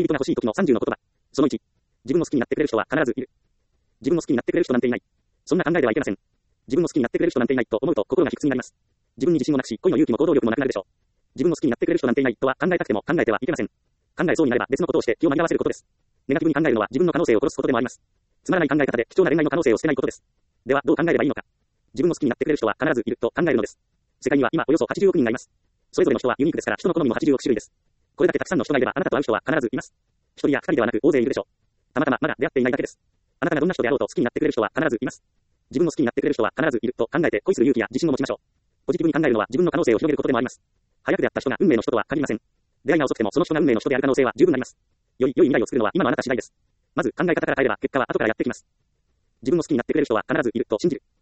恋人が欲しい時の30の言葉。その1。自分の好きになってくれる人は必ずいる。自分の好きになってくれる人なんていない。そんな考えではいけません。自分の好きになってくれる人なんていないと思うと心が卑屈になります。自分に自信もなくし、恋の勇気も行動力もなくなるでしょう。自分の好きになってくれる人なんていないとは考えたくても考えてはいけません。考えそうになれば別のことをして気を紛らわせることです。ネガティブに考えるのは自分の可能性を殺すことでもあります。つまらない考え方で貴重な恋愛の可能性を捨てないことです。ではどう考えればいいのか。自分の好きになってくれる人は必ずいると考えるのです。世界には今およそ80億人がいます。それぞれの人はユニークですから人の好みも80億種類です。これだけたくさんの人がいればあなたと会う人は必ずいます。一人や二人ではなく大勢いるでしょう。たまたままだ出会っていないだけです。あなたがどんな人であろうと好きになってくれる人は必ずいます。自分の好きになってくれる人は必ずいると考えて恋する勇気や自信を持ちましょう。ポジティブに考えるのは自分の可能性を広げることでもあります。早く出会った人が運命の人とは限りません。出会いが遅くてもその人が運命の人である可能性は十分あります。良い未来を作るのは今のあなた次第です。まず考え方から変えれば結果は後からやってきます。自分の好きになってくれる人は必ずいると信じる。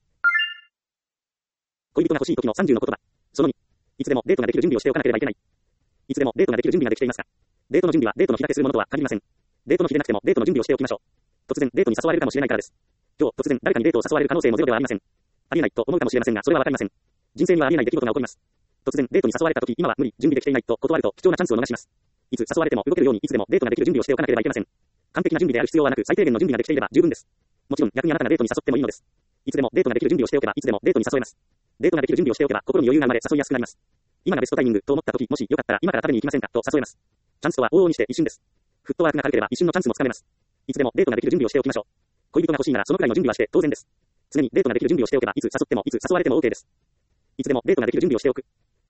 恋人が欲しい時の30の言葉。その2。いつでもデートができる準備をしておかなければいけない。いつでもデートができる準備ができていますか。デートの準備はデートの日だけするものとは限りません。デートの日でなくてもデートの準備をしておきましょう。突然デートに誘われるかもしれないからです。今日突然誰かにデートを誘われる可能性もゼロではありません。ありえないと思うかもしれませんがそれはわかりません。人生にはありえない出来事が起こります。突然デートに誘われた時今は無理、準備できていないと断ると貴重なチャンスを逃します。いつ誘われても動けるようにいつでもデートができる準備をしておかなければいけません。完璧な準備である必要はなく最低限の準備ができていれば十分です。もちろん逆にあなたがデートに誘ってもいいのです。いつでもデートができる準備をしておけばいつでもデートに誘えます。デートができる準備をしておけば心に余裕が生まれ誘いやすくなります。今がベストタイミングと思った時もしよかったら今から食べに行きませんかと誘えます。チャンスとは往々にして一瞬です。フットワークが軽ければ一瞬のチャンスもつかめます。いつでもデートができる準備をしておきましょう。恋人が欲しいならそのくらいの準備はして当然です。常にデートができる準備をしておけばいつ誘ってもいつ誘われても OK です。いつでもデートができる準備をしておく。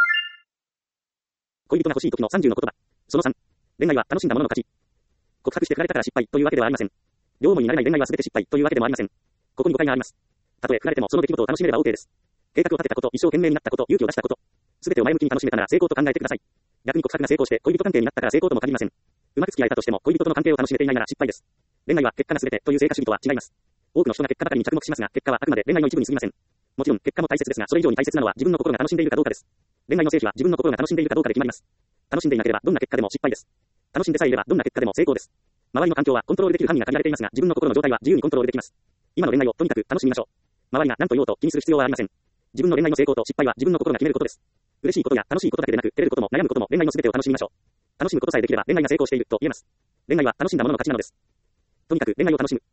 恋人が欲しい時の30の言葉。その3。恋愛は楽しんだものの勝ち。告白して振られたから失敗というわけではありません。両思いになれない恋愛は全て失敗というわけでもありません。ここに誤解があります。たとえ振られてもその出来事を楽しめれば OK です。計画を立てたこと、一生懸命になったこと、勇気を出したこと、すべてを前向きに楽しめたなら成功と考えてください。逆に告白が成功して恋人関係になったから成功とも限りません。うまく付き合えたとしても恋人との関係を楽しめていないなら失敗です。恋愛は結果が全てという成果主義とは違います。多くの人が結果ばかりに着目しますが、結果はあくまで恋愛の一部に過ぎません。もちろん結果も大切ですが、それ以上に大切なのは自分の心が楽しんでいるかどうかです。恋愛の成否は自分の心が楽しんでいるかどうかで決まります。楽しんでいなければどんな結果でも失敗です。楽しんでさえいればどんな結果でも成功です。周りの環境はコントロールできる範囲が限られていますが、自分の心の状態は自由にコントロールできます。今の恋愛をとにかく楽しみましょう。周りが何と言おうと気にする必要はありません。自分の恋愛の成功と失敗は自分の心が決めることです。嬉しいことや楽しいことだけでなく、照れることも悩むことも恋愛の全てを楽しみましょう。楽しむことさえできれば恋愛が成功していると言えます。恋愛は楽しんだものの勝ちなのです。とにかく恋愛を楽しむ。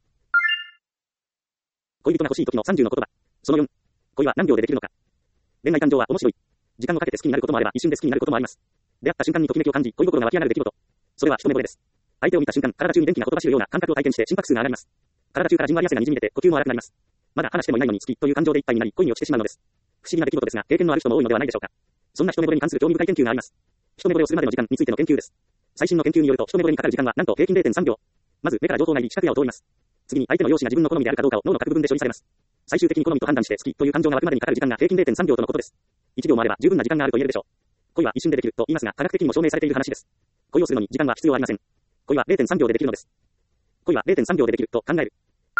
恋人が欲しい時の30の言葉。その4。恋は何秒でできるのか。恋愛感情は面白い。時間をかけて好きになることもあれば一瞬で好きになることもあります。出会った瞬間にときめきを感じ、恋心が湧き上がる出来事。それは一目惚れです。相手を見た瞬間、体中に電気がほとばしるような感覚を体験して心拍数が上がります。体中からじんわり汗がにじみ出て呼吸も荒くなります。まだ話してもいないのに好きという感情でいっぱいになり恋に落ちてしまうのです。不思議な出来事ですが、経験のある人も多いのではないでしょうか。そんな一目惚れに関する興味深い研究があります。一目惚れをするまでの時間についての研究です。最新の研究によると一目惚れにかかる時間はなんと平均 0.3 秒。まず目から情報が入り視覚野を通ります。次に相手の容姿が自分の好みであるかどうかを脳の各部分で処理されます。最終的に好みと判断して好きという感情が湧くまでにかかる時間が平均 0.3 秒とのことです。1秒もあれば十分な時間があると言えるでしょう。恋は一瞬でできると言いますが科学的にも証明されている話です。恋をするのに時間は必要ありません。恋は 0.3 秒でできるのです。恋は 0.3 秒でできると考える。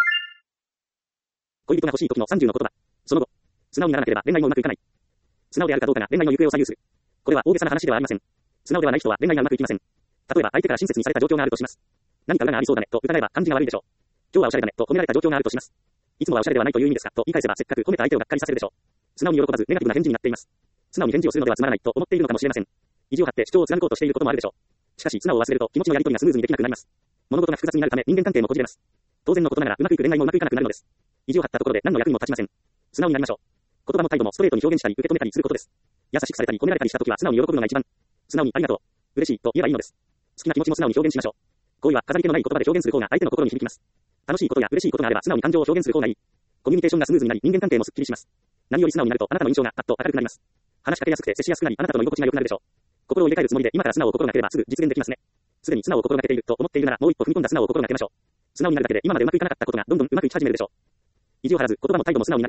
恋人が欲しい時の30の言葉。その後、素直にならなければ恋愛もうまくいかない。素直であるかどうかが恋愛の行方を左右する。これは大げさな話ではありません。素直ではない人は恋愛がうまくいきません。例えば相手から親切にされた状況があるとします。何か裏がありそうだねと疑えば感じが悪いでしょう。今日はおしゃれだねと褒められた状況があるとします。いつもはおしゃれではないという意味ですかと言い返せばせっかく褒めた相手をがっかりさせるでしょう。素直に喜ばずネガティブな返事になっています。素直に返事をするのではつまらないと思っているのかもしれません。意地を張って主張を貫こうとしていることもあるでしょう。しかし素直を忘れると気持ちのやり取りがスムーズにできなくなります。物事が複雑になるため人間関係もこじれます。当然のことながらうまくいく恋愛もうまくいかなくなるのです。意地を張ったところで何の役にも立ちません。素直になりましょう。言葉も態度もストレートに表現したり受け止めたりすることです。優しくされたり褒められたりしたときは素直に喜ぶのが一番。素直にありがとう、嬉しいと言えばいいのです。好きな気持ちも素直に表現しましょう。好意は飾り気のない言葉で表現する方が相手の心に響きます。楽しいことや嬉しいことがあれば素直に感情を表現する方がいい。コミュニケーションがスムーズになり人間関係もスッキリします。何より素直になるとあなたの印象がパッと明るくなります。話しかけやすくて接しやすくなりあなたとの居心地が良くなるでしょう。心を入れ替えるつもりで今から素直を心がければすぐ実現できますね。すでに素直を心がけていると思っているならもう一歩踏み込んだ素直を心がけましょう。素直になるだけで今までうまくいかなかったことがどんどんうまくいき始めるでしょう。意地を張らず言葉も態度も素直になる。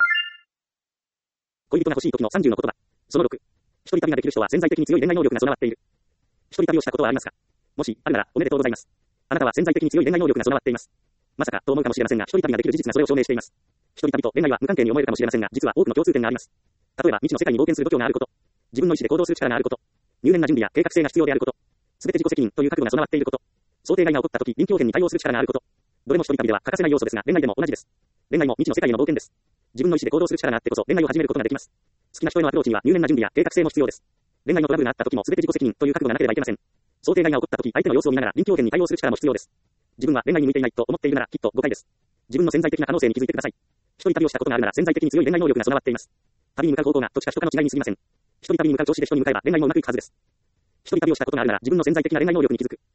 恋人が欲しい時の30の言葉。その6。一人旅ができる人は潜在的に強い恋愛能力が備わっている。一人旅をしたことはありますか。もしあるならおめでとうございます。あなたは潜在的に強い恋愛能力が備わっています。まさかと思うかもしれませんが一人旅ができる事実がそれを証明しています。一人旅と恋愛は無関係に思えるかもしれませんが実は多くの共通点があります。例えば未知の世界に冒険する度胸があること、自分の意思で行動する力があること、入念な準備や計画性が必要であること、すべて自己責任という覚悟が備わっていること、想定外が起こった時臨機応変に対応する力があること。どれも一人旅では欠かせない要素ですが恋愛でも同じです。恋愛も未知の世界への冒険です。自分の意思で行動する力があってこそ恋愛を始めることができます。好きな人へのアプローチには入念な準備や計画性も必要です。恋愛のトラブルがあった時もすべて自己責任という覚悟がなければいけません。 想定外が起こったとき、相手の様子を見ながら臨機応変に対応する力も必要です。自分は恋愛に向いていないと思っているなら、きっと誤解です。自分の潜在的な可能性に気づいてください。一人旅をしたことがあるなら潜在的に強い恋愛能力が備わっています。旅に向かう方向が土地か人かの違いに過ぎません。一人旅に向かう調子で人に向かえば恋愛もうまくいくはずです。一人旅をしたことがあるなら自分の潜在的な恋愛能力に気づく。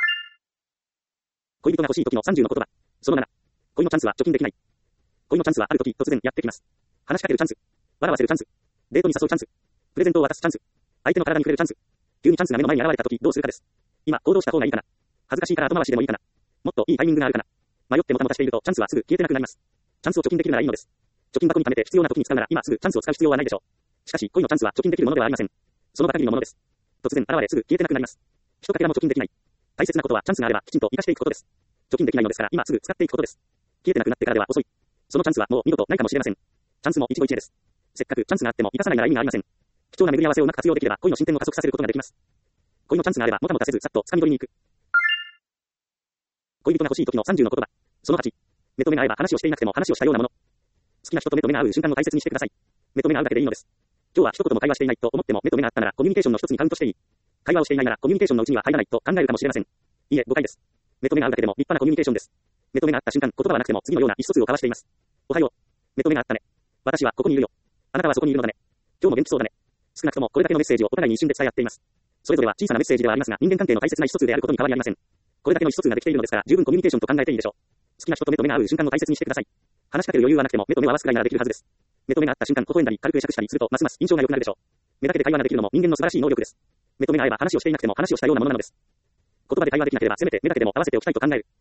恋人が欲しい時の30の言葉。その7。恋のチャンスは貯金できない。恋のチャンスはある時突然やってきます。話しかけるチャンス。笑わせるチャンス。デートに誘うチャンス。プレゼントを渡すチャンス。相手の体に触れるチャンス。急にチャンスが目の前に現れた時どうするかです。今行動した方がいいかな。恥ずかしいから後回しでもいいかな。もっといいタイミングがあるかな。迷ってもたもたしているとチャンスはすぐ消えてなくなります。チャンスを貯金できるならいいのです。貯金箱に貯めて必要な時に使うなら今すぐチャンスを使う必要はないでしょう。しかし恋のチャンスは貯金できるものではありません。その場限りのものです。突然現れすぐ消えてなくなります。一かけらも貯金できない。大切なことはチャンスがあればきちんと生かしていくことです。貯金できないのですから今すぐ使っていくことです。消えてなくなってからでは遅い。そのチャンスはもう二度とないかもしれません。チャンスも一期一会です。せっかくチャンスがあっても生かさないなら意味がありません。貴重な巡り合わせをうまく活用できれば恋の進展を加速させることができます。恋のチャンスがあればもたもたせずさっと掴み取りに行く。恋人が欲しい時の30の言葉。その8。目と目が合えば話をしていなくても話をしたようなもの。好きな人と目と目が合う瞬間を大切にしてください。目と目が合うだけでいいのです。今日は一言も会話していないと思っても目と目が合ったならコミュニケーションの一つにカウントしていい。会話をしていないならコミュニケーションのうちには入らないと考えるかもしれません。いいえ、誤解です。目と目が合うだけでも立派なコミュニケーションです。目と目が合った瞬間、言葉はなくても次のような意思疎通を交わしています。おはよう。目と目が合ったね。私はここにいるよ。あなたはそこにいるのだね。今日も元気そうだね。少なくともこれだけのメッセージをお互いに一瞬で伝え合っています。それぞれは小さなメッセージではありますが、人間関係の大切な意思疎通であることに変わりありません。これだけの意思疎通ができているのですから、十分コミュニケーションと考えていいでしょう。好きな人と目と目が合う瞬間を大切にしてください。話しかける余裕はなくても目と目を合わすくらいならできるはずです。目と目が合った瞬間、微笑んだり軽く会釈したりするとますます印象が良くなるでしょう。目だけで会話ができるのも人間の素晴らしい能力です。目と目が合えば話をしていなくても話をしたようなものなのです。言葉で会話できなければせめて目だけでも合わせておきたいと考える。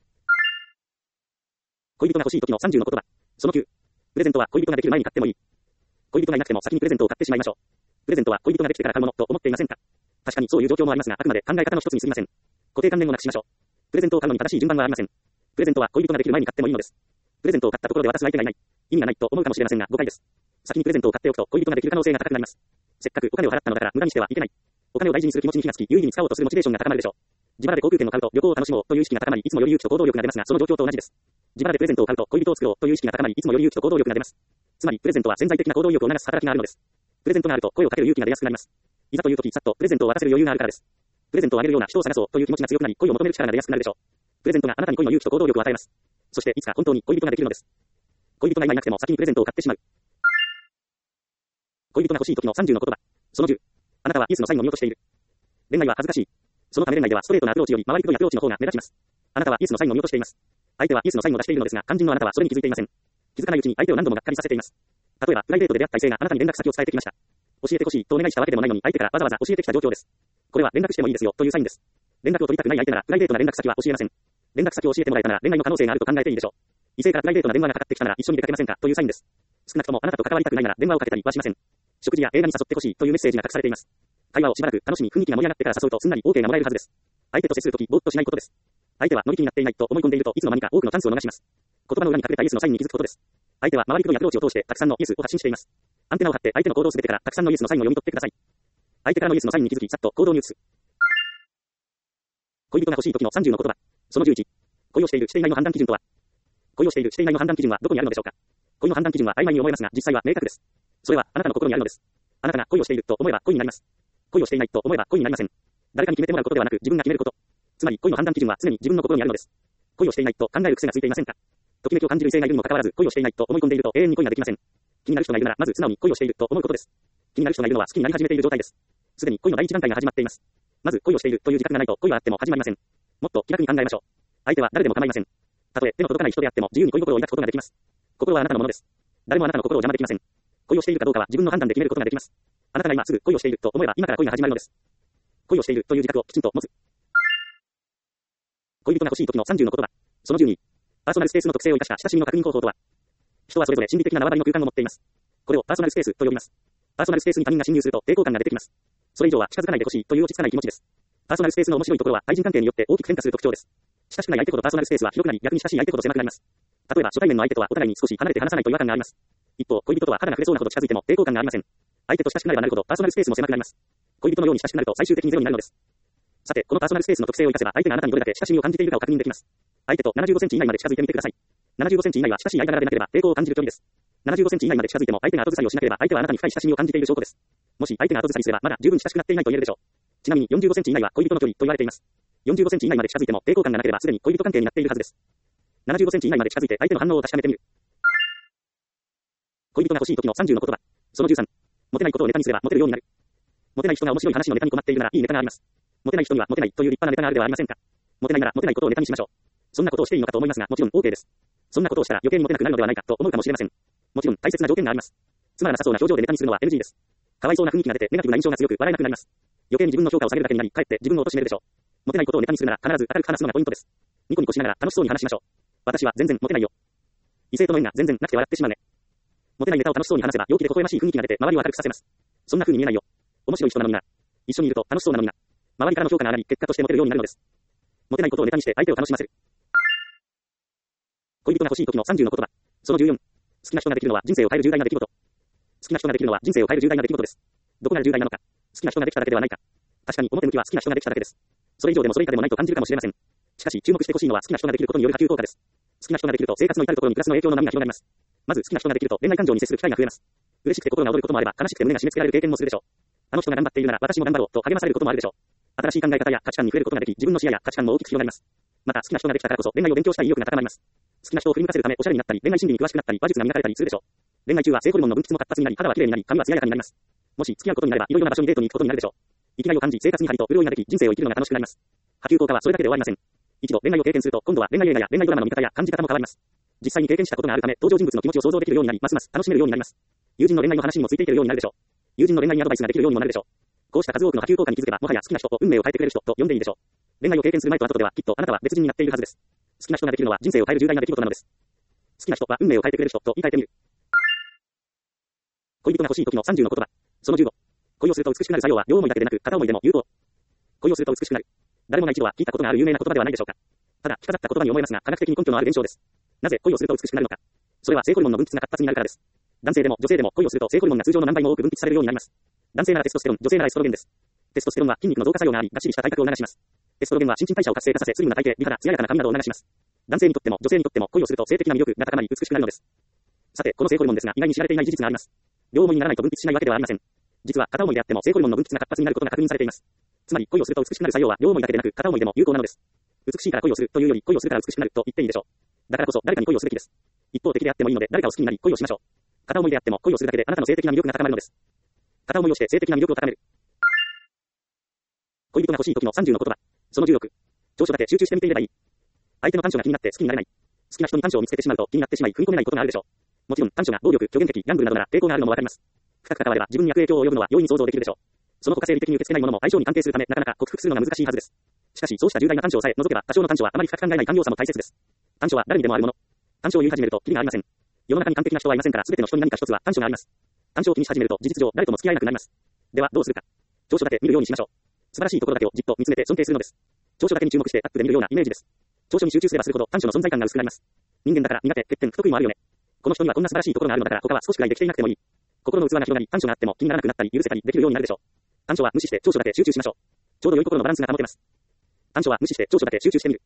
恋人が欲しい時の30の言葉。その9。プレゼントは恋人ができる前に買ってもいい。恋人がいなくても先にプレゼントを買ってしまいましょう。プレゼントは恋人ができてから買うものと思っていませんか？確かにそういう状況もありますが、あくまで考え方の一つに過ぎません。固定観念をなくしましょう。プレゼントを買うのに正しい順番はありません。プレゼントは恋人ができる前に買ってもいいのです。プレゼントを買ったところで渡す相手がいない。意味がないと思うかもしれませんが誤解です。先にプレゼントを買っておくと恋人ができる可能性が高くなります。せっかくお金を払ったのだから無駄にしてはいけない。お金を大事にする気持ちに火がつき、有意義に使おうとするモチベーションが高まるでしょう。自腹で航空券を買うと旅行を楽しもうという意識が高まり、いつもより勇気と行動力が出ますが、その状況と同じです。自腹でプレゼントを買うと恋人を作ろうという意識が高まり、いつもより勇気と行動力が出ます。つまりプレゼントは潜在的な行動力を促す働きがあるのです。プレゼントがあると声をかける勇気が出やすくなります。いざという時、さっとプレゼントを渡せる余裕があるからです。プレゼントをあげるような人を探そうという気持ちが強くなり、恋を求める力が出やすくなるでしょう。プレゼントがあなたに恋の勇気と行動力を与えます。そしていつか本当に恋人ができるのです。恋人がいなくても先にプレゼントを買ってしまう。恋人が欲しい時の30の言葉。その10。あなたはイエスのサインを見落としている。恋愛は恥ずかしい。そのため恋愛ではストレートなアプローチより回りくどいアプローチの方が目立ちます。あなたはイエスのサインを見落としています。相手はイエスのサインを出しているのですが、肝心のあなたはそれに気づいていません。気づかないうちに相手を何度もがっかりさせています。例えば、プライベートで出会った異性があなたに連絡先を伝えてきました。教えてほしいとお願いしたわけでもないのに、相手からわざわざ教えてきた状況です。これは連絡してもいいですよというサインです。連絡を取りたくない相手なら、プライベートな連絡先は教えません。連絡先を教えてもらえたなら、恋愛の可能性があると考えていいでしょう。異性からプライベートな電話がかかってきたなら、一緒に出かけませんかというサインです。少なくともあなたと関わりたくないなら、電話をかけたりはしません。食事や映画に誘ってほしいというメッセージが隠されています。会話をしばらく楽しみ、雰囲気が盛り上がってから誘うとすんなり OK がもらえるはずです。相手と接するとき、ぼーっとしないことです。相手は乗り気になっていないと思い込んでいるといつの間にか多くのチャンスを逃します。言葉の裏に隠れたイエスのサインに気づくことです。相手は回りくどいアプローチを通してたくさんのイエスを発信しています。アンテナを張って相手の行動すべてからたくさんのイエスのサインを読み取ってください。相手からのイエスのサインに気づき、さっと行動に移す。恋人が欲しい時の30の言葉。その11。恋をしているしていないの判断基準とは。恋をしているしていないの判断基準はどこにあるのでしょうか。恋の判断基準は曖昧に思えますが、実際は明確です。それはあなたの心にあるのです。あなたが恋をしていると思えば恋になります。恋をしていないと思えば恋になりません。誰かに決めてもらうことではなく自分が決めること。つまり恋の判断基準は常に自分の心にあるのです。恋をしていないと考える癖がついていませんか。ときめきを感じる異性がいるにもかかわらず恋をしていないと思い込んでいると永遠に恋ができません。気になる人がいるならまず素直に恋をしていると思うことです。気になる人がいるのは好きになり始めている状態です。すでに恋の第一段階が始まっています。まず恋をしているという自覚がないと恋はあっても始まりません。もっと気楽に考えましょう。相手は誰でも構いません。たとえ手の届かない人であっても自由に恋心を抱くことができます。心はあなたのものです。誰もあなたの心を邪魔できません。恋をしているかどうかは自分の判断で決めることができます。あなたが今すぐ恋をしていると思えば今から恋が始まるのです。恋をしているという自覚をきちんと持つ。恋人が欲しい時の30の言葉。その12。パーソナルスペースの特性を生かした親しみの確認方法とは。人はそれぞれ心理的な縄張りの空間を持っています。これをパーソナルスペースと呼びます。パーソナルスペースに他人が侵入すると抵抗感が出てきます。それ以上は近づかないでほしいという落ち着かない気持ちです。パーソナルスペースの面白いところは対人関係によって大きく変化する特徴です。親しくない相手ほどパーソナルスペースは広くなり、逆に親しい相手ほど狭くなります。例えば初対面の相手とはお互いに少し離れて話さないと違和感があります。一方、恋人とは肌が触れそうなほど近づいても抵抗感がありません。相手と親しくなればなるほどパーソナルスペースも狭くなります。恋人のように親しくなると最終的にゼロになるのです。さて、このパーソナルスペースの特性を生かせば相手があなたにどれだけ親しみを感じているかを確認できます。相手と75センチ以内まで近づいてみてください。75センチ以内は親しい間柄でなければ抵抗を感じる距離です。75センチ以内まで近づいても相手が後ずさりをしなければ相手はあなたに深い親しみを感じている証拠です。もし相手が後ずさりすればまだ十分親しくなっていないと言えるでしょう。 ちなみに45センチ以内は恋人の距離と言われています。45センチ以内まで近づいても抵抗感がなければすでに恋人関係になっているはずです。75センチ以内まで近づいて相手の反応を確かめてみる。恋人が欲しい時の30の言葉。その13。モテないことをネタにすればモテるようになる。モテない人が面白い話のネタに困っているならいいネタがあります。モテない人にはモテないという立派なネタがあるではありませんか。モテないならモテないことをネタにしましょう。そんなことをしていいのかと思いますが、もちろん OK です。そんなことをしたら余計にモテなくなるのではないかと思うかもしれません。もちろん大切な条件があります。つまらなさそうな表情でネタにするのは NG です。かわいそうな雰囲気が出てネガティブな印象が強く笑えなくなります。余計に自分の評価を下げるだけになり、かえって自分を貶めるでしょう。モテないことをネタにするなら必ず明るく話すのがポイントです。ニコニコしながら楽しそうに話しましょう。私は全然モテないよ。異性との縁が全然なくて笑ってしまうね。モテないネタを楽しそうに話せば陽気で微笑ましい雰囲気が出て周りを明るくさせます。そんな風に見えないよ。面白い人なのにな。一緒にいると楽しそうなのにな。周りからの評価が上がり、結果としてモテるようになるのです。モテないことをネタにして相手を楽しませる。恋人が欲しい時の30の言葉。その14。好きな人ができるのは人生を変える重大な出来事。好きな人ができるのは人生を変える重大な出来事です。どこが重大なのか。好きな人ができただけではないか。確かに表向きは好きな人ができただけです。それ以上でもそれ以下でもないと感じるかもしれません。しかし注目してほしいのは好きな人ができることによる波及効果です。好きな人ができると生活の至るところにプラスの影響の波が広がります。まず好きな人ができると恋愛感情に接する機会が増えます。嬉しくて心が躍ることもあれば悲しくて胸が締め付けられる経験もするでしょう。あの人が頑張っているなら私も頑張ろうと励まされることもあるでしょう。新しい考え方や価値観に触れることができ、自分の視野や価値観も大きく広がります。また好きな人ができたからこそ恋愛を勉強したい意欲が高まります。好きな人を振り向かせるためおしゃれになったり、恋愛心理に詳しくなったり、話術が磨かれたりするでしょう。恋愛中は性ホルモンの分泌も活発になり、肌は綺麗になり、髪は艶やかになります。もし付き合うことになれば、いろいろな場所にデートに行くことになるでしょう。生きがいを感じ、生活に張りと潤いができ、人生を生きるのが楽しくなります。波及効果はそれだけで終わりません。一度恋愛を経験すると、今度は恋愛映画や恋愛ドラマの見方や感じ方も変わります。実際に経験したことがあるため、登場人物の気持ちを想像できるようになり、ますます楽しめるようになります。友人の恋愛の話にもついていけるようになるでしょう。友人の恋愛にアドバイスができるようにもなるでしょう。こうした数多くの波及効果に気づけば、もはや好きな人と運命を変えてくれる人と呼んでいいでしょう。恋愛を経験する前と後では、きっとあなたは別人になっているはずです。好きな人ができるのは人生を変える重大な出来事なのです。好きな人は運命を変えてくれる人と言い換えてみる。恋人が欲しい時の30の言葉。その15。恋をすると美しくなる作用は両思いだけでなく片思いでも有効。恋をすると美しくなる。誰もが一度は聞いたことがある有名な言葉ではないでしょうか。ただ、着飾った言葉に思えますが、科学的に根拠のある現象です。なぜ恋をすると美しくなるのか。それは性ホルモンの分泌が活発になるからです。男性でも女性でも恋をすると性ホルモンが通常の何倍も多く分泌されるようになります。男性ならテストステロン、女性ならエストロゲンです。テストステロンは筋肉の増加作用があり、がっしりした体格を促します。エストロゲンは新陳代謝を活性化させ、スリムな体型、美肌、艶やかな髪などを促します。男性にとっても女性にとっても恋をすると性的な魅力が高まり美しくなるのです。さて、この性ホルモンですが、意外に知られていない事実があります。両思いにならないと分泌しないわけではありません。実は片思いであっても性ホルモンの分泌が活発になることが確認されています。つまり恋をすると美しくなる作用は両思いだけでなく片思いでも有効なのです。美しいから恋をするというより恋をするから美しくなると言っていいでしょう。だからこそ誰かに恋をすべきです。一方的であってもいいので誰かを好きになり恋をしましょう。片思いであっても恋をするだけであなたの性的な魅力が高まるのです。片思いをして性的な魅力を高める。恋人が欲しい時の30の言葉。その16。長所だけ集中して見ていればいい。相手の短所が気になって好きになれない。好きな人に短所を見つけてしまうと気になってしまい踏み込めないことがあるでしょう。もちろん短所が暴力、虚言癖、ギャンブルなどなら抵抗があるのもわかります。深く関われば自分に悪影響を及ぶのは容易に想像できるでしょう。その他生理的に受け付けないものも相性に関係するためなかなか克服するのが難しいはずです。しかしそうした重大な短所さえ除けば多少の短所はあまり深く考えない寛容さも大切です。短所は誰にでもあるもの。短所を言い始めるとキリがありません。世の中に完璧な人はいませんから全ての人に何か一つは短所があります。短所を気にし始めると事実上誰とも付き合えなくなります。ではどうするか。長所だけ見るようにしましょう。素晴らしいところだけをじっと見つめて尊敬するのです。長所だけに注目してアップで見るようなイメージです。長所に集中すればするほど短所の存在感が薄くなります。人間だから苦手、欠点、不得意もあるよね。この人にはこんな素晴らしいところがあるのだから他は少しくらいできていなくてもいい。心の器が広がり短所があっても気にならなくなったり許せたりできるようになるでしょう。短所は無視して長所だけ集中しましょう。ちょうど良い心のバランスが保てます。短所は無視して長所だけ集中してみる。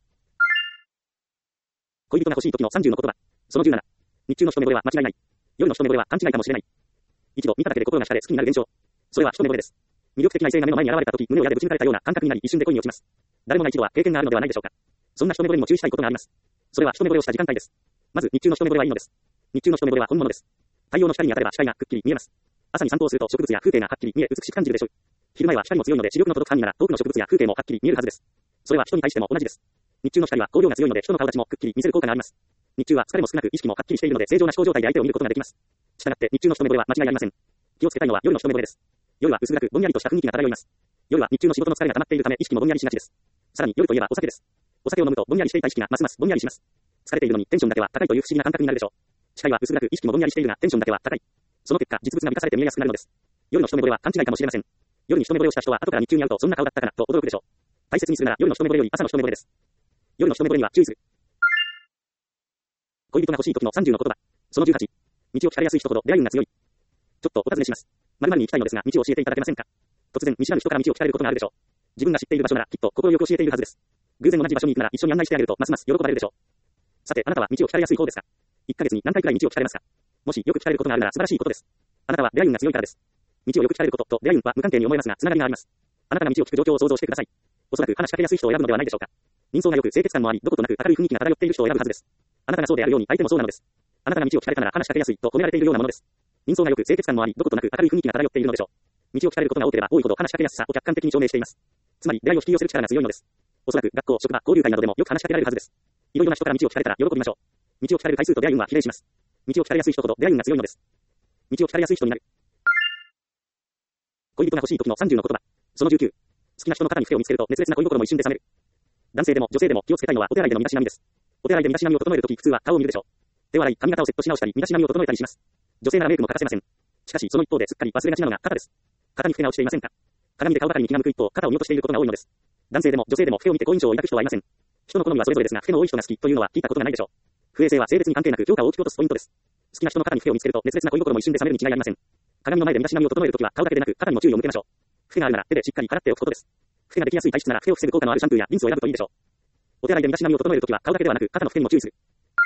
恋人が欲しい時の30の言葉。その17。日中の一目惚れは間違いない。夜の一目惚れは勘違いかもしれない。一度見ただけで心が惹かれ好きになる現象。それは一目惚れです。魅力的な異性が目の前に現れた時胸を矢でぶち抜かれたような感覚になり一瞬で恋に落ちます。誰もが一度は経験があるのではないでしょうか。そんな一目惚れにも注意したいことがあります。それは一目惚れをした時間帯です。まず日中の一目惚れはいいのです。日中の一目惚れは本物です。太陽の光に当たれば視界がくっきり見えます。朝に散歩をすると植物や風景がはっきり見え美しく感じるでしょう。昼前は光も強いので視力の届く範囲なら遠くの植物や風景もはっきり見えるはずです。それは人に対しても同じです。日中の光は光量が強いので人の顔立ちもくっきり見せる効果があります。日中は疲れも少なく意識もはっきりしているので正常な思考状態で相手を見ることができます。したがって日中の一目惚れは間違いありません。気をつけたいのは夜の一目惚れです。夜は薄暗くぼんやりとした雰囲気が漂います。夜は日中の仕事の疲れが溜まっているため意識もぼんやりしがちです。さらに夜といえばお酒です。お酒を飲むとぼんやりしていた意識がますますぼんやりします。疲れているのにテンションだけは高いという不思議な感覚になるでしょう。視界は薄暗く意識もぼんやりしているがテンションだけは高い。その結果実物が満たされて見えやすくなるのです。夜の一目惚れは勘違いかもしれません。夜に一目惚れをした人は後から日中に会うとそんな顔だったかなと驚くでしょう。大切にするなら夜の一目惚れより朝の一目惚れです。夜の一目惚れには注意する。恋人が欲しい時の30の言葉。その18。道を聞かれやすい人ほど出会い運が強い。ちょっとお尋ねします。〇〇に行きたいのですが道を教えていただけませんか。突然見知らぬ人から道を聞かれることがあるでしょう。自分が知っている場所ならきっと心よく教えているはずです。偶然同じ場所に行くなら一緒に案内してあげるとますます喜ばれるでしょう。さてあなたは道を聞かれやすい方ですか。1ヶ月に何回くらい道を聞かれますか。もしよく聞かれることがあるなら素晴らしいことです。あなたは出会い運が強いからです。道をよく聞かれることと出会い運は無関係に思えますがつながりがあります。 あなたが道を聞く状況を想像してください。おそらく話しかけやすい人を選ぶのではないでしょうか。人相が良く清潔感もあり、どことなく明るい雰囲気が漂っている人を選ぶはずです。あなたがそうであるように相手もそうなのです。あなたが道を聞かれたなら話しかけやすいと褒められているようなものです。人相が良く清潔感もあり、どことなく明るい雰囲気が漂っているのでしょう。道を聞かれることが多ければ多いほど話しかけやすさを客観的に証明しています。つまり出会いを引き寄せる力が強いのです。おそらく学校、職場、交流会などでもよく話しかけられるはずです。いろいろな人から道を聞かれたら喜びましょう。道を聞かれる回数と出会い運は比例します。道を聞かれやすい人ほど出会い運が強いのです。道を聞かれやすい人になる。恋人が欲しい時の30の言葉。その19。好きな人の肩に手を見つけると熱烈な恋心も一瞬で冷める。男性でも女性でも気をつけたいのはお手洗いでの身だしなみです。お手洗いで身だしなみを整えるとき普通は顔を見るでしょう。手を洗い、髪型をセットし直したり、身だしなみを整えたりします。女性ならメイクも欠かせません。しかしその一方ですっかり忘れがちなのが肩です。肩に付け直していませんか。鏡で顔ばかりに気が向く一方、肩を見落としていることが多いのです。男性でも女性でも手を見て好印象を抱く人はいません。人の好みはそれぞれですが、手の多い人が好きというのは聞いたことがないでしょう。不衛生は性別に関係なく評価を大きく落とすポイントです。好きな人の肩に手を見つけると熱烈な恋心も一瞬で冷めるに違いありません。鏡の前で身だしなみを整えるときは顔だけでなく肩にも注意を向けましょう。手があるなら手でしっかり払っておくことです。手ができやすい体質なら手を防ぐ効果のあるシャンプーやリンスを選ぶといいでしょう。お手洗いで身だしなみを整えるときは顔だけではなく肩の付けにも注意する。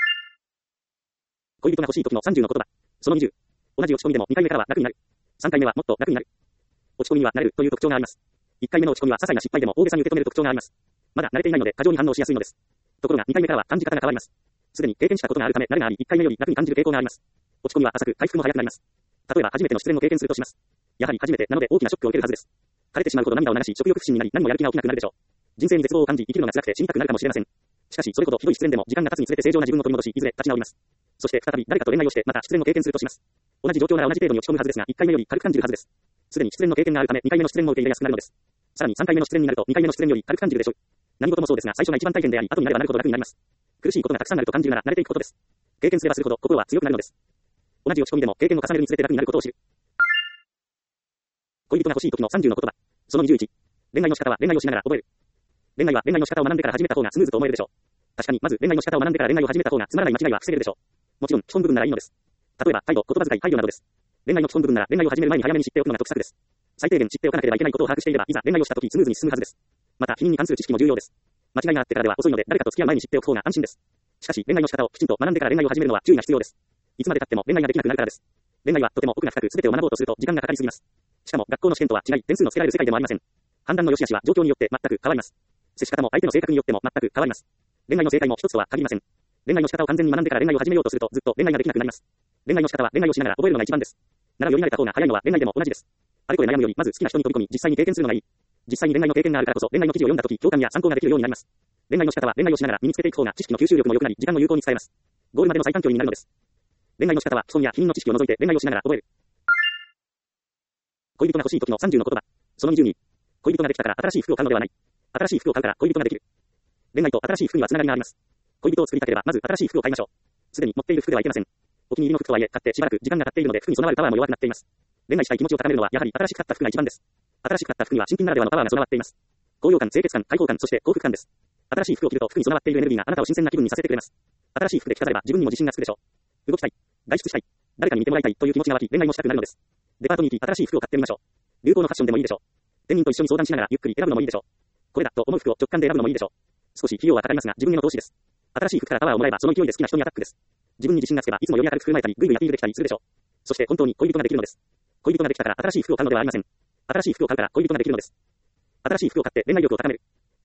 恋人が欲しい時の30の言葉。その20。同じ落ち込みでも2回目からは楽になる。3回目はもっと楽になる。落ち込みには慣れるという特徴があります。1回目の落ち込みは些細な失敗でも大げさに受け止める特徴があります。まだ慣れていないので過剰に反応しやすいのです。ところが2回目からは感じ方が変わります。すでに経験したことがあるため慣れがあり、1回目より楽に感じる傾向があります。落ち込みは浅く回復も早くなります。例えば初めての失恋を経験するとします。やはり初めてなので大きなショックを受けるはずです。枯れてしまうほど涙を流し、食欲不振になり、何もやる気が起きなくなるでしょう。人生に絶望を感じ、生きるのが辛くて死にたくなるかもしれません。しかしそれほどひどい失恋でも時間が経つにつれて正常な自分を取り戻し、いずれ立ち直ります。そして再び誰かと恋愛をしてまた失恋を経験するとします。同じ状況なら同じ程度に落ち込むはずですが、1回目より軽く感じるはずです。すでに失恋の経験があるため2回目の失恋も受け入れやすくなるのです。さらに3回目の失恋になると2回目の失恋より軽く感じるでしょう。何事もそうですが、最初が一番大変であり、後になればなるほど楽になります。苦しいことがたくさんあると感じるなら慣れていくことです。経験すればするほど心は強くなるのです。同じ落ち込みでも経験を重ねるにつれて楽になることを知る。恋人が欲しい時の30の言葉。その21。恋愛の仕方は恋愛をしながら覚える。恋愛は恋愛の仕方を学んでから始めた方がスムーズと思えるでしょう。確かにまず恋愛の仕方を学んでから恋愛を始めた方がつまらない間違いは防げるでしょう。もちろん基本部分ならいいのです。例えば態度、言葉遣い、配慮などです。恋愛の基本部分なら恋愛を始める前に早めに知っておくのが得策です。最低限知っておかなければいけないことを把握していれば、いざ恋愛をした時スムーズに進むはずです。また否認に関する知識も重要です。間違いがあってからでは遅いので誰かと付き合う前に知っておく方が安心です。しかし恋愛の仕方をきちんと学んでから恋愛を始めるのは注意が必要です。いつまで経っても恋愛ができなくなるからです。恋愛はとても奥が深く全てを学ぼうとすると時間がかかりすぎます。しかも学校の試験とは違い点数のつけられる世界でもありません。判断の良し悪しは状況によって全く変わります。接し方も相手の性格によっても全く変わります。恋愛の正解も一つとは限りません。恋愛の仕方を完全に学んでから恋愛を始めようとするとずっと恋愛ができなくなります。恋愛の仕方は恋愛をしながら覚えるのが一番です。ならより慣れた方が早いのは恋愛でも同じです。あれこれ悩むよりまず好きな人に飛び込み実際に経験するのがいい。実際に恋愛の経験があるからこそ恋愛の記事を読んだ時共感や参考ができるようになります。恋愛の仕方は恋愛をしながら身につけていく方が知識の吸収力も良くなり時間も有効に使えます。ゴールまでの最短距離になるのです。恋愛の仕方は基本や否認の知識を除いて恋愛をしながら覚える。恋人が欲しい時の30の言葉。その20に。恋人ができたから新しい服を買うのではない。新しい服を買うから恋人ができる。恋愛と新しい服にはつながりがあります。恋人を作りたければまず新しい服を買いましょう。すでに持っている服ではいけません。お気に入りの服とはいえ買ってしばらく時間が経っているので服に備わるパワーも弱くなっています。恋愛したい気持ちを高めるのはやはり新しく買った服が一番です。新しく買った服には新品ならではのパワーが備わっています。高揚感、清潔感、開放感、そして幸福感です。新しい服を着ると服に備わっているエネルギーがあなたを新鮮な気分にさせてくれます。新しい服で着飾れば自分にも自信がつくでしょう。動きたい、外出したい、誰かに見てもらいたいという気持ちが湧き恋愛もしたくなるのです。デパートに行き新しい服を買ってみましょう。流行のファッションでもいいでしょう。店員と一緒に相談しながらゆっくり選ぶのもいいでしょう。これだと思う服を直感で選ぶのもいいでしょう。少し費用はかかりますが自分への投資です。新しい服からパワーをもらえばその勢いで好きな人にアタックです。自分に自信がつけばいつもより明るく振る舞えたりぐいぐいアピールできたりするでしょう。そして本当に恋人ができるのです。恋人ができたから新しい服を買うのではありません。新しい服を買うから恋人ができるのです。新しい服を買って恋愛力を高める。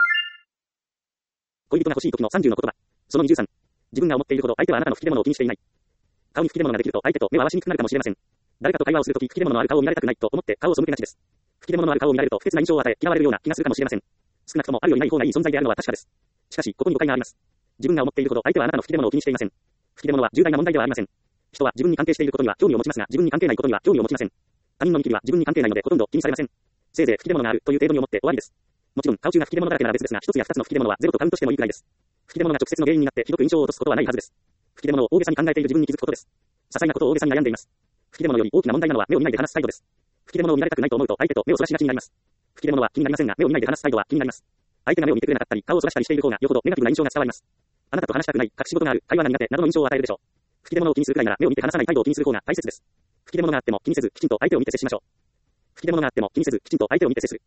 恋人が欲しい時の30の言葉。その23。自分が思っているほど相手はあなたの吹き出物を気にしていない。顔に吹き出物ができると相手と目を合わしにくくなるかもしれません。誰かと会話をするとき吹き出物のある顔を見られたくないと思って顔を背けがちです。吹き出物のある顔を見られると不潔な印象を与え嫌われるような気がするかもしれません。少なくともあるよりない方がいい存在であるのは確かです。しかしここに誤解があります。自分が思っているほど相手はあなたの吹き出物を気にしていません。吹き出物は重大な問題ではありません。人は自分に関係していることには興味を持ちますが自分に関係ないことには興味を持ちません。他人の見切りは自分に関係ないのでほとんど気にされません。せいぜい吹き出物があるという程度に思って終わりです。もちろん顔中が吹き出物だらけなら別ですが一つや二つの吹き出物はゼロとカウントしてもいいくらいです。吹き出物が直接の原因になってひどく印象を落とすことはないはずです。吹き出物を大げさに考えている自分に気づくことです。些細なことを大げさに悩んでいます。吹き出物より大きな問題なのは目を見ないで話す態度です。吹き出物を見られたくないと思うと相手と目をそらしがちになります。吹き出物は気になりませんが目を見ないで話す態度は気になります。相手が目を見てくれなかったり顔をそらしたりしている方がよほどネガティブな印象が伝わります。あなたと話したくない、隠し事がある、会話が苦手などの印象を与えるでしょう。吹き出物を気にするくらいなら目を見て話さない態度を気にする方が大切です。吹き出物があっても気にせずきちんと相手を見て接しましょう。吹き出物があっても気にせずきちんと相手を見て接する。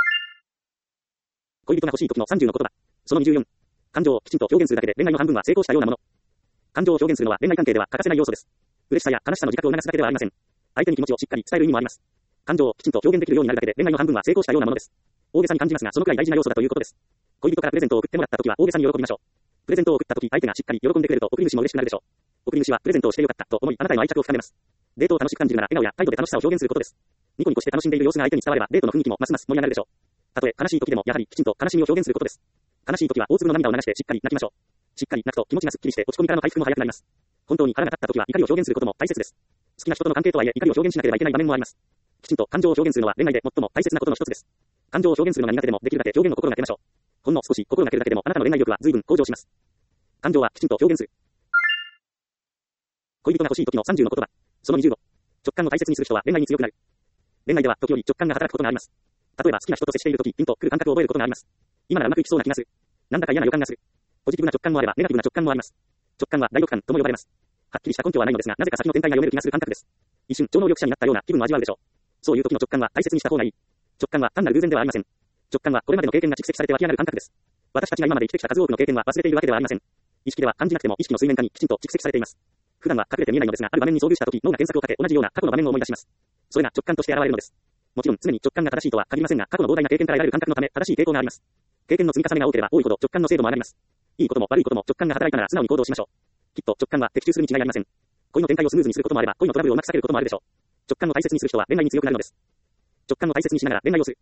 恋人が欲しい時の30の言葉。その24。感情をきちんと表現するだけで恋愛の半分は成功したようなもの。感情を表現するのは恋愛関係では欠かせない要素です。嬉しさや悲しさの自覚を促すだけではありません。相手に気持ちをしっかり伝える意味もあります。感情をきちんと表現できるようになるだけで恋愛の半分は成功したようなものです。 大げさに感じますが、そのくらい大事な要素だということです。恋人からプレゼントを送ってもらったときは大げさに喜びましょう。プレゼントを送ったとき、相手がしっかり喜んでくれると、送り主も嬉しくなるでしょう。送り主はプレゼントをしてよかったと思い、あなたへの愛着を深めます。デートを楽しく感じるなら、笑顔や態度で楽しさを表現することです。ニコニコして楽しんでいる様子が相手に伝われば、デートの雰囲気もますます盛り上がるでしょう。たとえ悲しい時でも、やはりきちんと悲しみを表現することです。悲しい時は大粒の涙を流してしっかり泣きましょう。しっかり泣くと気持ちがすっきりして落ち込みからの回復も早くなります。本当に腹が立った時は怒りを表現することも大切です。好きな人との関係とはいえ怒りを表現しなければいけない場面もあります。きちんと感情を表現するのは恋愛で最も大切なことの一つです。感情を表現するのが苦手でもできるだけ表現を心がけましょう。ほんの少し心がけるだけでもあなたの恋愛力は随分向上します。感情はきちんと表現する。恋人が欲しい時の30の言葉。その25。直感を大切にする人は恋愛に強くなる。恋愛では時折直感が働くことがあります。例えば好きな人と接している時、ピンと来る感覚を覚えることがあります。今ならうまくいきそうな気がする。なんだか嫌な予感がする。ポジティブな直感もあればネガティブな直感もあります。直感は第六感とも呼ばれます。はっきりした根拠はないのですが、なぜか先の展開が読める気がする感覚です。一瞬超能力者になったような気分を味わうでしょう。そういう時の直感は大切にした方がいい。直感は単なる偶然ではありません。直感はこれまでの経験が蓄積されて湧き上がる感覚です。私たちが今まで生きてきた数多くの経験は忘れているわけではありません。意識では感じなくても意識の水面下にきちんと蓄積されています。普段は隠れて見えないのですが、ある場面に遭遇した時、脳が検索をかけ同じような過去の場面を思い出します。それが直感として現れるのです。もちろん常に直感が正しいとは限りませんが、過去の膨大な経験から得られる感覚のため正しい傾向があります。経験の積み重ねが多ければ多いほど直感の精度も上がります。いいことも悪いことも直感が働いたなら素直に行動しましょう。きっと直感は的中するに違いありません。恋の展開をスムーズにすることもあれば、恋のトラブルをうまく避けることもあるでしょう。直感を大切にする人は恋愛に強くなるのです。直感を大切にしながら恋愛をする。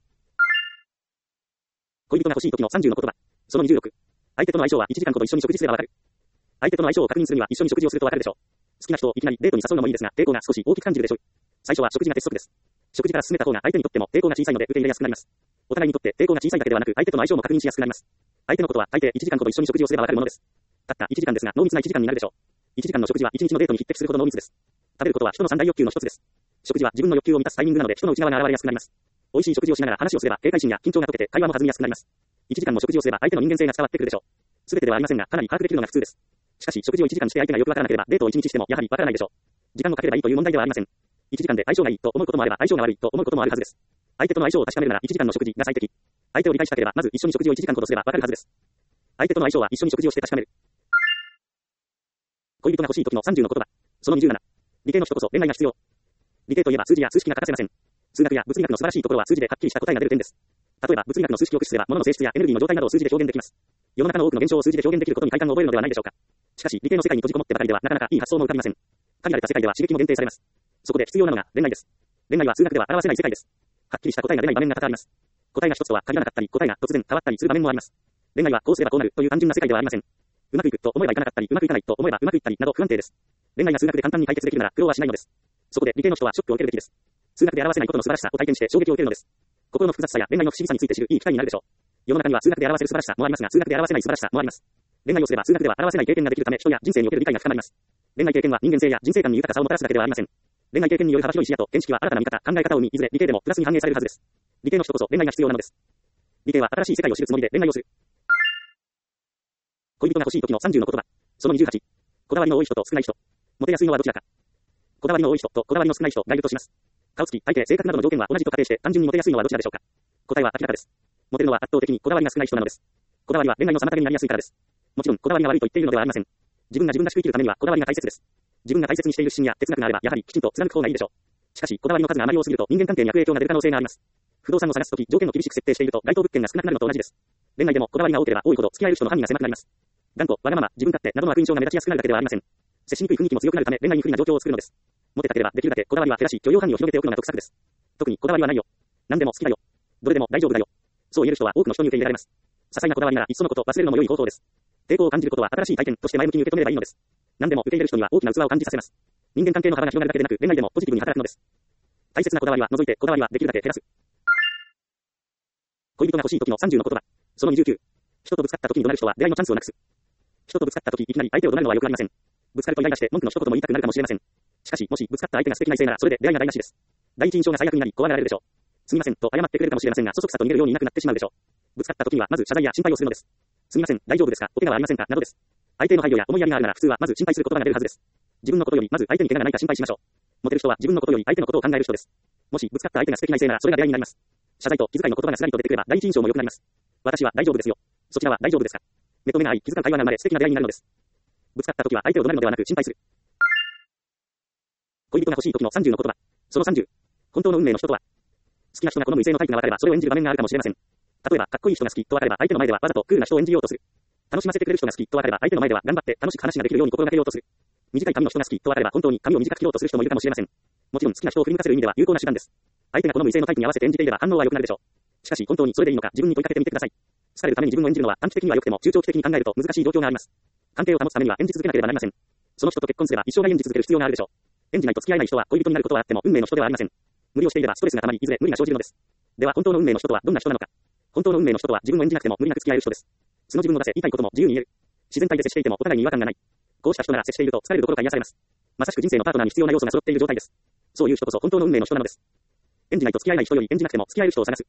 恋人が欲しい時の30の言葉。その26。相手との相性は1時間ほど一緒に食事すればわかる。相手との相性を確認するには一緒に食事をするとわかるでしょう。好きな人をいきなりデートに誘うのもいいですが、抵抗が少し大きく感じるでしょう。最初は食事が鉄則です。食事から進めた方が相手にとっても抵抗が小さいので受け入れやすくなります。お互いにとって抵抗が小さいだけではなく、相手との相性も確認しやすくなります。相手のことは大抵1時間ほど一緒に食事をすればわかるものです。たった1時間ですが、濃密な1時間になるでしょう。1時間の食事は1日のデートに匹敵するほど濃密です。食べることは人の三大欲求の一つです。食事は自分の欲求を満たすタイミングなので人の内側が現れやすくなります。美味しい食事をしながら話をすれば警戒心や緊張が解けて会話も弾みやすくなります。1時間も食事をすれば相手の人間性が伝わってくるでしょう。すべてではありませんが、かなり把握できるのが普通です。しかし食事を1時間して相手がよくわからなければデートを1日してもやはりわからないでしょう。時間をかければいいという問題ではありません。1時間で相性がいいと思うこともあれば相性が悪いと思うこともあるはずです。相手との相性を確かめるなら1時間の食事が最適。相手を理解したければまず一緒に食事を1時間ほどすればわかるはずです。相手との相性は一緒に食事をして確かめる。恋人が欲しい時の30の言葉。その27。理系の人こそ恋愛が必要。理系といえば数字や数式が欠かせません。数学や物理学の素晴らしいところは数字ではっきりした答えが出る点です。例えば物理学の数式を駆使すれば物の性質やエネルギーの状態などを数字で表現できます。世の中の多くの現象を数字で表現できることに快感を覚えるのではないでしょうか。しかし理系の世界に閉じこもってばかりではなかなかいい発想も浮かびません。限られた世界では刺激も限定されます。そこで必要なのが恋愛です。恋愛は数学では表せない世界です。はっきりした答えが出ない場面が多々あります。答えが一つとは限らなかったり、答えが突然変わったりする場面もあります。恋愛はこうすればこうなるという単純な世界ではありません。うまくいくと思えばいかなかったり、うまくいかないと思えばうまくいったりなど不安定です。恋愛が数学で簡単に解決できるなら苦労はしないのです。そこで理系の人はショックを受けるべきです。数学で表せないことの素晴らしさを体験して衝撃を受けるのです。心の複雑さや恋愛の不思議さについて知るいい機会になるでしょう。世の中には数学で表せる素晴らしさもありますが、数学で表せない素晴らしさもあります。恋愛をすれば数学では表せない経験ができるため、人や人生における理解が深まります。恋愛経験は人間性や人生観に豊かさをもたらすだけではありません。恋愛経験による幅広い視野と見識は新たな見方、考え方を生み、いずれ理系でもプラスに反映されるはずです。理系の人こそ恋愛が必要なのです。理系は新しい世界を知るつもりで恋愛をする。恋人が欲しい時の30の言葉。その28。こだわりの多い人と少ない人。モテやすいのはどちらか。こだわりの多い人とこだわりの少ない人がいるとします。顔つき、体型、性格などの条件は同じと仮定して単純にモテやすいのはどちらでしょうか。答えは明らかです。モテるのは圧倒的にこだわりが少ない人なのです。こだわりは恋愛の妨げになりやすいからです。もちろんこだわりが悪いと言っているのではありません。自分が自分らしく生きるためにはこだわりが大切です。自分が大切にしている指針や哲学があればやはりきちんと貫く方がいいでしょう。しかしこだわりの数があまり多すぎると人間関係に悪影響が出る可能性があります。不動産を探すとき条件を厳しく設定していると該当物件が少なくなるのと同じです。恋愛でもこだわりが多ければ多いほど付き合える人の範囲が狭くなります。頑固、わがまま、自分勝手などの悪印象が目立ちやすくなるだけではありません。接しにくい雰囲気も強くなるため恋愛に不利な状況を作るのです。モテたければできるだけこだわりは減らし許容範囲を広げておくのが得策です。特にこだわりはないよ。何でも好きだよ。どれでも大丈夫だよ。そう言える人は多くの人に受け入れられます。些細なこだわりならいっそのこと忘れるのも良い方法です。抵抗を感じることは新しい体験として前向きに受け止めればいいのです。何でも受け入れる人には大きな器を感じさせます。人間関係の幅が広がるだけでなく恋愛でもポジティブに働くのです。大切なこだわりは除いてこだわりはできるだけ減らす。恋人が欲しい時の30の言葉。その29。人とぶつかった時に怒鳴る人は出会いのチャンスをなくす。人とぶつかった時いきなり相手を怒鳴るのは良くありません。ぶつかるとイライラして文句の一言も言いたくなるかもしれません。しかしもしぶつかった相手が素敵な異性ならそれで出会いが台無しです。第一印象が最悪になり怖がられるでしょう。すみませんと謝ってくれるかもしれませんがそそくさと逃げるようにいなくなってしまうでしょう。ぶつかった時にはまず謝罪や心配をするのです。すみません、大丈夫ですか、お怪我はありませんかなどです。相手の配慮や思いやりがあるなら普通はまず心配する言葉が出るはずです。自分のことよりまず相手に怪我がないか心配しましょう。モテる人は自分のことより相手のことを考える人です。もしぶつかった相手が素敵な異性ならそれが出会いになります。謝罪と気遣いの言葉がすらりと出てくれば第一印象も良くなります。私は大丈夫ですよ。そちらは大丈夫ですか。目と目が合い気遣う会話が生まれ素敵な出会いになるのです。ぶつかった時は相手を怒鳴るのではなく心配する。恋人が欲しい時の30の言葉。その30。本当の運命の人とは。好きな人が好む異性のタイプが分かればそれを演じる場面があるかもしれません。 例えば、かっこいい人が好きとわかれば、相手の前ではわざとクールな人を演じようとする。楽しませてくれる人が好きとわかれば、相手の前では頑張って楽しく話ができるように心がけようとする。短い髪の人が好きとわかれば、本当に髪を短く切ろうとする人もいるかもしれません。もちろん好きな人を振り向かせる意味では有効な手段です。相手が好む異性のタイプに合わせて演じていれば反応は良くなるでしょう。しかし本当にそれでいいのか自分に問いかけてみてください。好かれるために自分を演じるのは短期的には良くても中長期的に考えると難しい状況があります。関係を保つためには演じ続けなければなりません。その人と結婚すれば一生涯演じ続ける必要があるでしょう。演じないと付き合えない人は恋人になることはあっても運命の人ではありません。無理をしていればストレスがたまりいずれ無理が生じるのです。では本当の運命の人とはどんな人なのか。本当の運命の人とは自分を演じなくても無理なく付き合える人です。素の自分を出せ、言いたいことも自由に言える。自然体で接していてもお互いに違和感がない。こうした人なら接していると疲れるどころか癒されます。まさしく人生のパートナーに必要な要素が揃っている状態です。そういう人こそ本当の運命の人なのです。演じないと付き合えない人より演じなくても付き合える人を探す。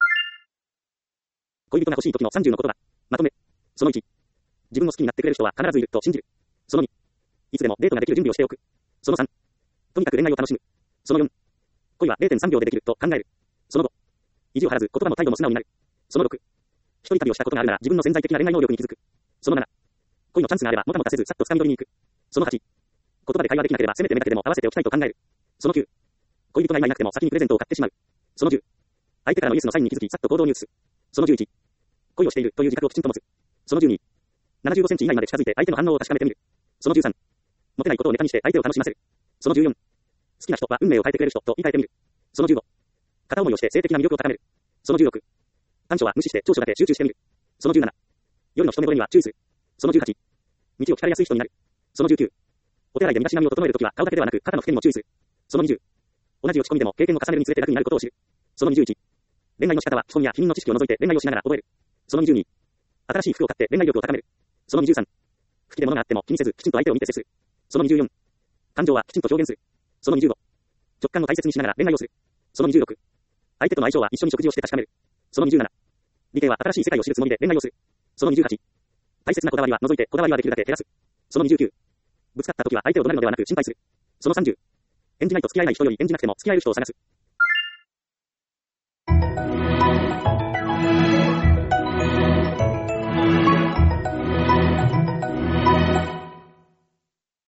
恋人が欲しい時の30の言葉。まとめ。その1。自分を好きになってくれる人は必ずいると信じる。その2。いつでもデートができる準備をしておく。その3。とにかく恋愛を楽しむ。その4。恋は 0.3 秒でできると考える。その5。意地を張らず言葉も態度も素直になる。その6。一人旅をしたことがあるなら自分の潜在的な恋愛能力に気づく。その7。恋のチャンスがあればもたもたせずさっと掴み取りに行く。その8。言葉で会話できなければせめて目だけでも合わせておきたいと考える。その9。恋人がいなくても先にプレゼントを買ってしまう。その10。相手からのイエスのサインに気づきさっと行動に移す。その11。恋をしているという自覚をきちんと持つ。その12。75センチ以内まで近づいて相手の反応を確かめてみる。その13。モテないことをネタにして相手を楽しませる。その14。好きな人は運命を変えてくれる人と言い換えてみる。その15。片思いをして性的な魅力を高める。その16。短所は無視して長所だけ集中してみる。その17。夜の一目惚れには注意する。その18。道を聞かれやすい人になる。その19。お手洗いで身だしなみを整えるときは顔だけではなく肩の付けにも注意する。その20。同じ落ち込みでも経験を重ねるにつれて楽になることを知る。その21。恋愛の仕方は基本や否認の知識を除いて恋愛をしながら覚える。その22。新しい服を買って恋愛力を高める。その23。好きで物があっても気にせずきちんと相手を見て接する。その24。感情はきちんと表現する。その25。直感を大切にしながら恋愛をする。その26。相手との相性は一緒に食事をして確かめる。その27。理系は新しい世界を知るつもりで恋愛をする。その28。大切なこだわりは除いてこだわりはできるだけ減らす。その29。ぶつかった時は相手を怒鳴るのではなく心配する。その30。演じないと付き合えない人より演じなくても付き合える人を探す。